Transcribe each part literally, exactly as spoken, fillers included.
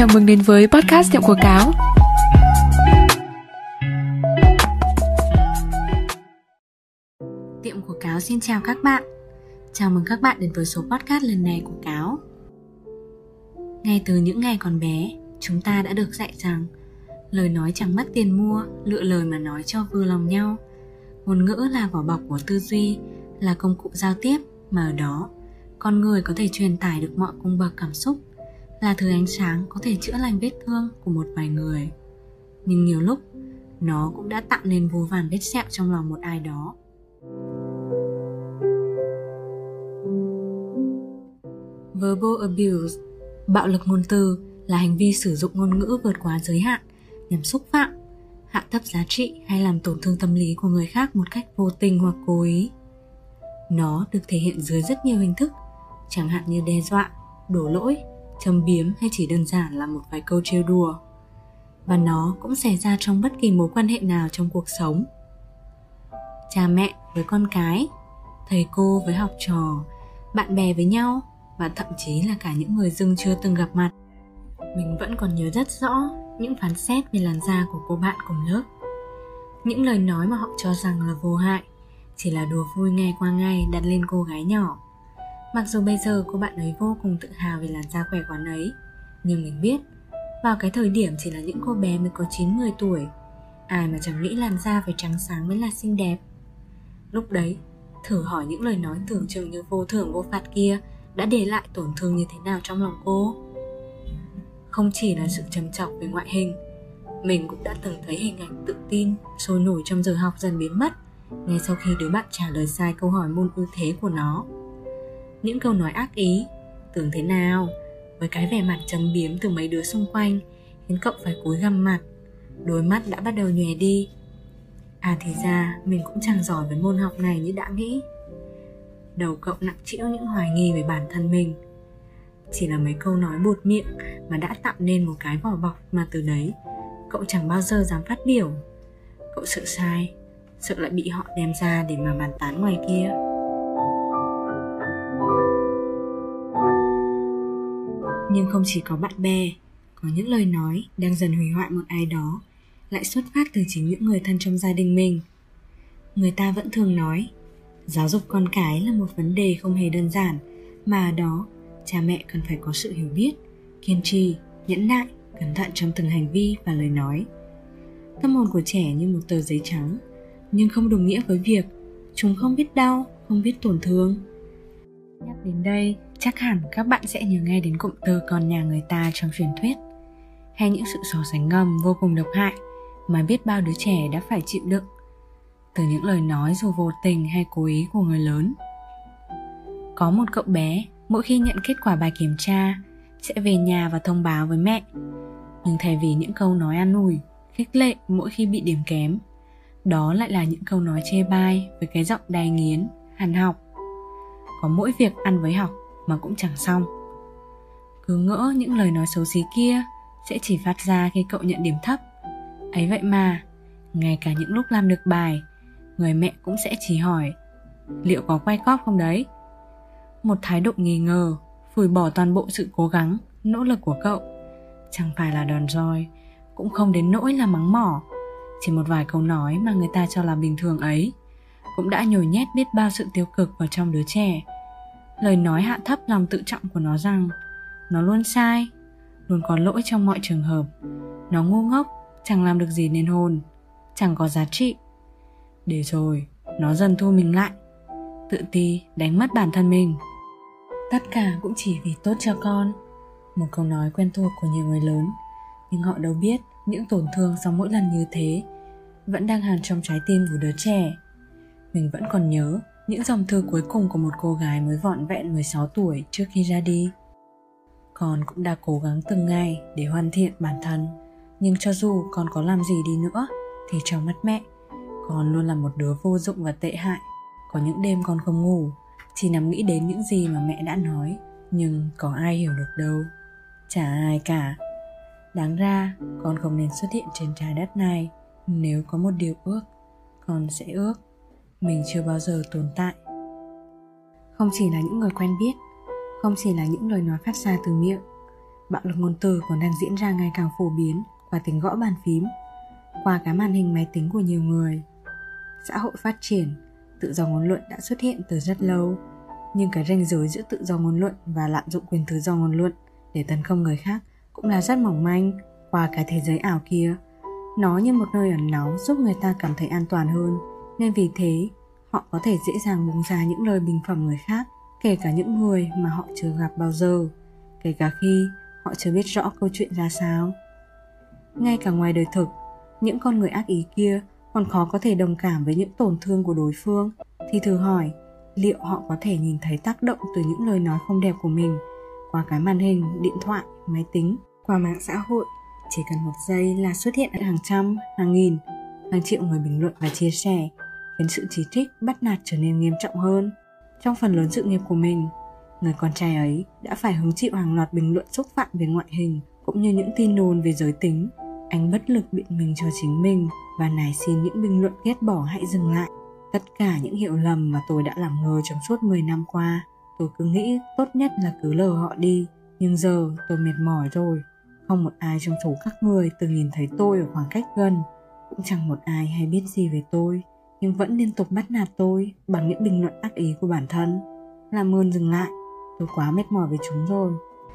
Chào mừng đến với podcast Tiệm Của Cáo. Tiệm Của Cáo xin chào các bạn. Chào mừng các bạn đến với số podcast lần này của Cáo. Ngay từ những ngày còn bé, chúng ta đã được dạy rằng lời nói chẳng mất tiền mua, lựa lời mà nói cho vừa lòng nhau. Ngôn ngữ là vỏ bọc của tư duy, là công cụ giao tiếp mà ở đó con người có thể truyền tải được mọi cung bậc cảm xúc, là thứ ánh sáng có thể chữa lành vết thương của một vài người. Nhưng nhiều lúc nó cũng đã tạo nên vô vàn vết sẹo trong lòng một ai đó. Verbal abuse, bạo lực ngôn từ, là hành vi sử dụng ngôn ngữ vượt quá giới hạn nhằm xúc phạm, hạ thấp giá trị hay làm tổn thương tâm lý của người khác một cách vô tình hoặc cố ý. Nó được thể hiện dưới rất nhiều hình thức, chẳng hạn như đe dọa, đổ lỗi, châm biếm hay chỉ đơn giản là một vài câu trêu đùa. Và nó cũng xảy ra trong bất kỳ mối quan hệ nào trong cuộc sống. Cha mẹ với con cái, thầy cô với học trò, bạn bè với nhau, và thậm chí là cả những người dưng chưa từng gặp mặt. Mình vẫn còn nhớ rất rõ những phán xét về làn da của cô bạn cùng lớp. Những lời nói mà họ cho rằng là vô hại, chỉ là đùa vui ngày qua ngày đặt lên cô gái nhỏ. Mặc dù bây giờ cô bạn ấy vô cùng tự hào về làn da khỏe khoắn ấy, nhưng mình biết, vào cái thời điểm chỉ là những cô bé mới có chín mười tuổi, ai mà chẳng nghĩ làn da phải trắng sáng mới là xinh đẹp. Lúc đấy, thử hỏi những lời nói tưởng chừng như vô thưởng vô phạt kia đã để lại tổn thương như thế nào trong lòng cô. Không chỉ là sự trầm trọng về ngoại hình, mình cũng đã từng thấy hình ảnh tự tin, sôi nổi trong giờ học dần biến mất ngay sau khi đứa bạn trả lời sai câu hỏi môn ưu thế của nó. Những câu nói ác ý, tưởng thế nào, với cái vẻ mặt châm biếm từ mấy đứa xung quanh khiến cậu phải cúi gằm mặt, đôi mắt đã bắt đầu nhòe đi. À thì ra mình cũng chẳng giỏi với môn học này như đã nghĩ. Đầu cậu nặng trĩu những hoài nghi về bản thân mình. Chỉ là mấy câu nói buột miệng mà đã tạo nên một cái vỏ bọc mà từ đấy cậu chẳng bao giờ dám phát biểu. Cậu sợ sai, sợ lại bị họ đem ra để mà bàn tán ngoài kia. Nhưng không chỉ có bạn bè, có những lời nói đang dần hủy hoại một ai đó lại xuất phát từ chính những người thân trong gia đình mình. Người ta vẫn thường nói, giáo dục con cái là một vấn đề không hề đơn giản, mà ở đó cha mẹ cần phải có sự hiểu biết, kiên trì, nhẫn nại, cẩn thận trong từng hành vi và lời nói. Tâm hồn của trẻ như một tờ giấy trắng, nhưng không đồng nghĩa với việc chúng không biết đau, không biết tổn thương. Nhắc đến đây, chắc hẳn các bạn sẽ nhớ nghe đến cụm từ con nhà người ta trong truyền thuyết, hay những sự so sánh ngầm vô cùng độc hại mà biết bao đứa trẻ đã phải chịu đựng từ những lời nói dù vô tình hay cố ý của người lớn. Có một cậu bé, mỗi khi nhận kết quả bài kiểm tra sẽ về nhà và thông báo với mẹ. Nhưng thay vì những câu nói an ủi, khích lệ mỗi khi bị điểm kém, đó lại là những câu nói chê bai với cái giọng đay nghiến, hằn học. Có mỗi việc ăn với học mà cũng chẳng xong. Cứ ngỡ những lời nói xấu xí kia sẽ chỉ phát ra khi cậu nhận điểm thấp. Ấy vậy mà, ngay cả những lúc làm được bài, người mẹ cũng sẽ chỉ hỏi liệu có quay cóp không đấy. Một thái độ nghi ngờ, phủi bỏ toàn bộ sự cố gắng, nỗ lực của cậu. Chẳng phải là đòn roi, cũng không đến nỗi là mắng mỏ. Chỉ một vài câu nói mà người ta cho là bình thường ấy cũng đã nhồi nhét biết bao sự tiêu cực vào trong đứa trẻ. Lời nói hạ thấp lòng tự trọng của nó rằng nó luôn sai, luôn có lỗi trong mọi trường hợp. Nó ngu ngốc, chẳng làm được gì nên hồn, chẳng có giá trị. Để rồi, nó dần thu mình lại, tự ti, đánh mất bản thân mình. Tất cả cũng chỉ vì tốt cho con. Một câu nói quen thuộc của nhiều người lớn, nhưng họ đâu biết những tổn thương sau mỗi lần như thế vẫn đang hằn trong trái tim của đứa trẻ. Mình vẫn còn nhớ những dòng thư cuối cùng của một cô gái mới vỏn vẹn mười sáu tuổi trước khi ra đi. Con cũng đã cố gắng từng ngày để hoàn thiện bản thân, nhưng cho dù con có làm gì đi nữa thì trong mắt mẹ, con luôn là một đứa vô dụng và tệ hại. Có những đêm con không ngủ, chỉ nằm nghĩ đến những gì mà mẹ đã nói, nhưng có ai hiểu được đâu. Chả ai cả. Đáng ra con không nên xuất hiện trên trái đất này. Nếu có một điều ước, con sẽ ước mình chưa bao giờ tồn tại. Không chỉ là những người quen biết, không chỉ là những lời nói phát ra từ miệng, bạo lực ngôn từ còn đang diễn ra ngày càng phổ biến qua tiếng gõ bàn phím, qua cái màn hình máy tính của nhiều người. Xã hội phát triển, tự do ngôn luận đã xuất hiện từ rất lâu, nhưng cái ranh giới giữa tự do ngôn luận và lạm dụng quyền tự do ngôn luận để tấn công người khác cũng là rất mỏng manh qua cái thế giới ảo kia. Nó như một nơi ẩn náu giúp người ta cảm thấy an toàn hơn, nên vì thế họ có thể dễ dàng buông ra những lời bình phẩm người khác, kể cả những người mà họ chưa gặp bao giờ, kể cả khi họ chưa biết rõ câu chuyện ra sao. Ngay cả ngoài đời thực, những con người ác ý kia còn khó có thể đồng cảm với những tổn thương của đối phương, thì thử hỏi liệu họ có thể nhìn thấy tác động từ những lời nói không đẹp của mình qua cái màn hình, điện thoại, máy tính, qua mạng xã hội. Chỉ cần một giây là xuất hiện hàng trăm, hàng nghìn, hàng triệu người bình luận và chia sẻ, khiến sự chỉ trích, bắt nạt trở nên nghiêm trọng hơn. Trong phần lớn sự nghiệp của mình, người con trai ấy đã phải hứng chịu hàng loạt bình luận xúc phạm về ngoại hình, cũng như những tin đồn về giới tính. Anh bất lực biện minh cho chính mình và nài xin những bình luận ghét bỏ hãy dừng lại. Tất cả những hiểu lầm mà tôi đã làm ngơ trong suốt mười năm qua, tôi cứ nghĩ tốt nhất là cứ lờ họ đi. Nhưng giờ tôi mệt mỏi rồi. Không một ai trong số các người từng nhìn thấy tôi ở khoảng cách gần, cũng chẳng một ai hay biết gì về tôi, nhưng vẫn liên tục bắt nạt tôi bằng những bình luận ác ý của bản thân. Làm ơn dừng lại, tôi quá mệt mỏi với chúng rồi.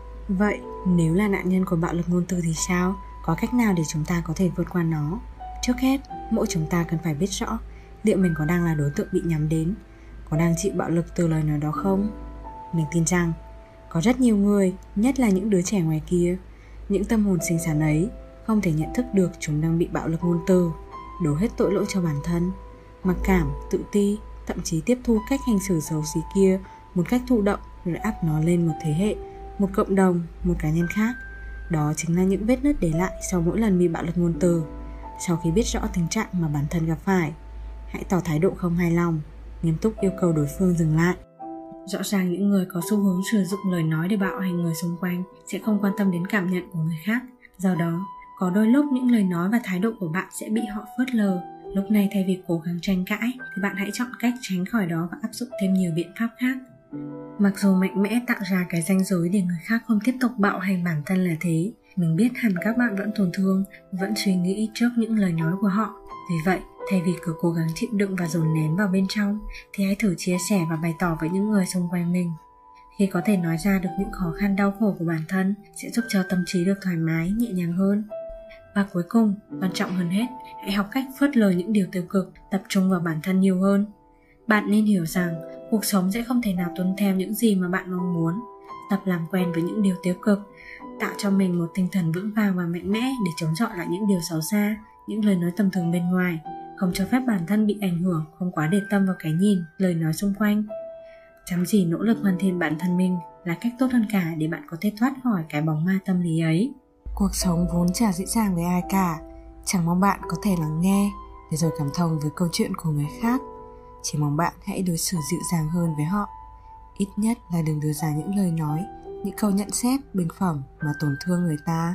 Vậy nếu là nạn nhân của bạo lực ngôn từ thì sao? Có cách nào để chúng ta có thể vượt qua nó? Trước hết, mỗi chúng ta cần phải biết rõ liệu mình có đang là đối tượng bị nhắm đến, có đang chịu bạo lực từ lời nói đó không? Mình tin rằng có rất nhiều người, nhất là những đứa trẻ ngoài kia, những tâm hồn xinh xắn ấy, không thể nhận thức được chúng đang bị bạo lực ngôn từ, đổ hết tội lỗi cho bản thân, mặc cảm, tự ti, thậm chí tiếp thu cách hành xử xấu xí kia một cách thụ động rồi áp nó lên một thế hệ, một cộng đồng, một cá nhân khác. Đó chính là những vết nứt để lại sau mỗi lần bị bạo lực ngôn từ. Sau khi biết rõ tình trạng mà bản thân gặp phải, hãy tỏ thái độ không hài lòng, nghiêm túc yêu cầu đối phương dừng lại. Rõ ràng những người có xu hướng sử dụng lời nói để bạo hành người xung quanh sẽ không quan tâm đến cảm nhận của người khác. Do đó, có đôi lúc những lời nói và thái độ của bạn sẽ bị họ phớt lờ. Lúc này thay vì cố gắng tranh cãi thì bạn hãy chọn cách tránh khỏi đó và áp dụng thêm nhiều biện pháp khác. Mặc dù mạnh mẽ tạo ra cái ranh giới để người khác không tiếp tục bạo hành bản thân là thế, mình biết hẳn các bạn vẫn tổn thương, vẫn suy nghĩ trước những lời nói của họ. Vì vậy, thay vì cứ cố gắng chịu đựng và dồn nén vào bên trong, thì hãy thử chia sẻ và bày tỏ với những người xung quanh mình. Khi có thể nói ra được những khó khăn đau khổ của bản thân sẽ giúp cho tâm trí được thoải mái, nhẹ nhàng hơn. Và cuối cùng, quan trọng hơn hết, hãy học cách phớt lờ những điều tiêu cực, tập trung vào bản thân nhiều hơn. Bạn nên hiểu rằng cuộc sống sẽ không thể nào tuân theo những gì mà bạn mong muốn. Tập làm quen với những điều tiêu cực, tạo cho mình một tinh thần vững vàng và mạnh mẽ để chống chọi lại những điều xấu xa, những lời nói tầm thường bên ngoài. Không cho phép bản thân bị ảnh hưởng, không quá để tâm vào cái nhìn, lời nói xung quanh. Chăm chỉ nỗ lực hoàn thiện bản thân mình là cách tốt hơn cả để bạn có thể thoát khỏi cái bóng ma tâm lý ấy. Cuộc sống vốn chả dễ dàng với ai cả. Chẳng mong bạn có thể lắng nghe để rồi cảm thông với câu chuyện của người khác. Chỉ mong bạn hãy đối xử dịu dàng hơn với họ. Ít nhất là đừng đưa ra những lời nói, những câu nhận xét, bình phẩm mà tổn thương người ta.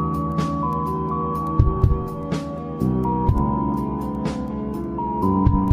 Thank you.